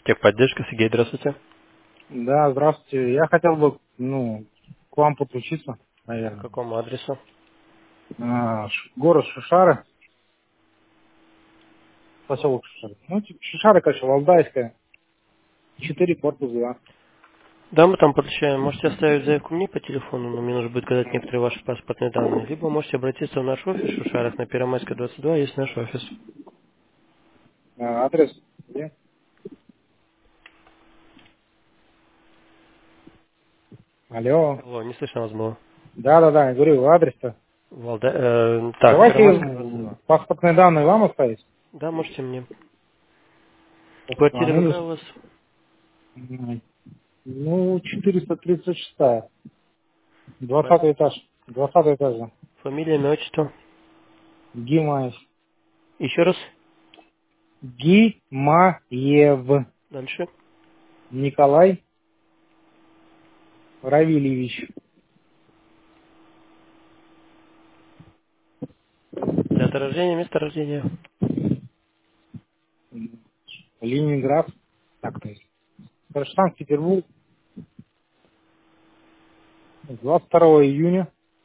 Техподдержка, Сергей, здравствуйте. Да, здравствуйте. Я хотел бы, к вам подключиться, По наверное. какому адресу? Город Шишары, поселок Шишары. Шишары, конечно, Валдайская, 4, корпус 2. Да, мы там подключаем. Можете оставить заявку мне по телефону, но мне нужно будет сказать некоторые ваши паспортные данные. Либо можете обратиться в наш офис в Шушарах на Первомайской 22, есть наш офис. Адрес где? Алло. Алло, не слышно вас было. Да, я говорю, адрес-то. Так, Давайте Первомайская 22. паспортные данные вам оставить. Да, можете мне. Просто Квартира они какая у вас? 436, 20 Фа- этаж. 20 этаж. Да. Фамилия, имя, отчество. Гимаев. Еще раз. Гимаев Дальше. Николай Равильевич. Дата рождения, место рождения. Ленинград. Так, то есть. Санкт-Петербург. 22 июня.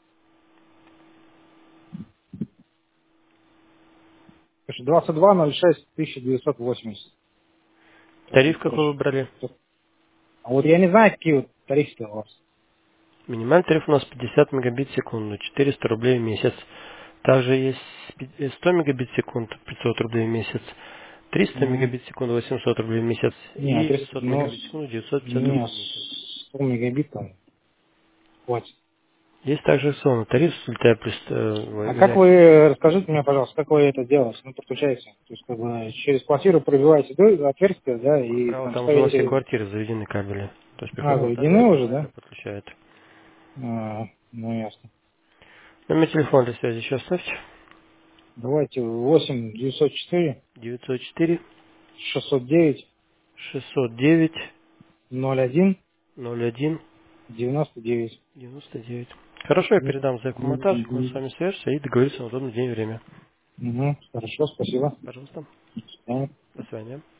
22.06.1980. Тариф какой выбрали? А вот я не знаю, какие вот тарифы у вас. Минимальный тариф у нас 50 мегабит в секунду, 400 рублей в месяц. Также есть 100 мегабит в секунду, 500 рублей в месяц. 300 Мгм. мегабит в секунду, 800 рублей в месяц. Не, И 300, 500 мегабит в секунду, 950 не, рублей в месяц. 100 мегабит там хватит. Есть также акционный тариф с ультра плюс А как вы, расскажите мне, пожалуйста, как вы это делаете? Подключаете. То есть, как бы, через квартиру пробиваете отверстие, да, как и правило, там там уже во все ставите... квартиры заведены кабели. То есть приходит Заведены монтажер, уже, он да? это подключает. Ясно. Номер телефона для связи еще оставьте. Давайте 8 904 904 609 609 01 01 99. 99. Хорошо, я передам заявку монтажнику, он с вами свяжется и договорится на удобный день и время. Хорошо, спасибо. Пожалуйста. До свидания. До свидания.